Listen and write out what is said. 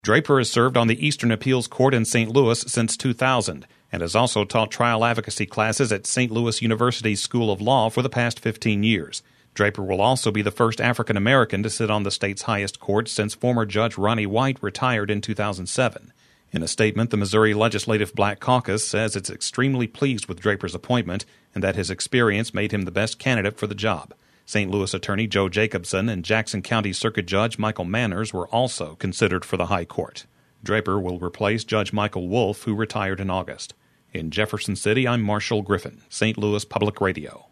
Draper has served on the Eastern Appeals Court in St. Louis since 2000 and has also taught trial advocacy classes at St. Louis University's School of Law for the past 15 years. Draper will also be the first African American to sit on the state's highest court since former Judge Ronnie White retired in 2007. In a statement, the Missouri Legislative Black Caucus says it's extremely pleased with Draper's appointment and that his experience made him the best candidate for the job. St. Louis Attorney Joe Jacobson and Jackson County Circuit Judge Michael Manners were also considered for the High Court. Draper will replace Judge Michael Wolf, who retired in August. In Jefferson City, I'm Marshall Griffin, St. Louis Public Radio.